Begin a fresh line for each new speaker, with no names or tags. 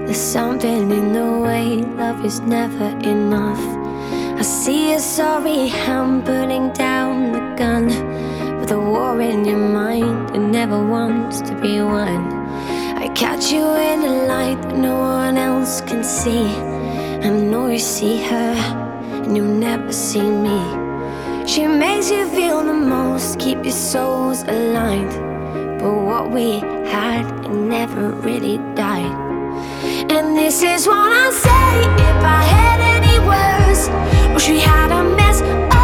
There's something in the way love is never enough. I see a sorry hand putting down the gun, with a war in your mind that never wants to be won. I catch you in a light that no one else can see. I know you see her and you'll never see me. She makes you feel the most, keep your souls aligned. But what we had, it never really died. And this is what I'll say if I had any words. Wish we had a mess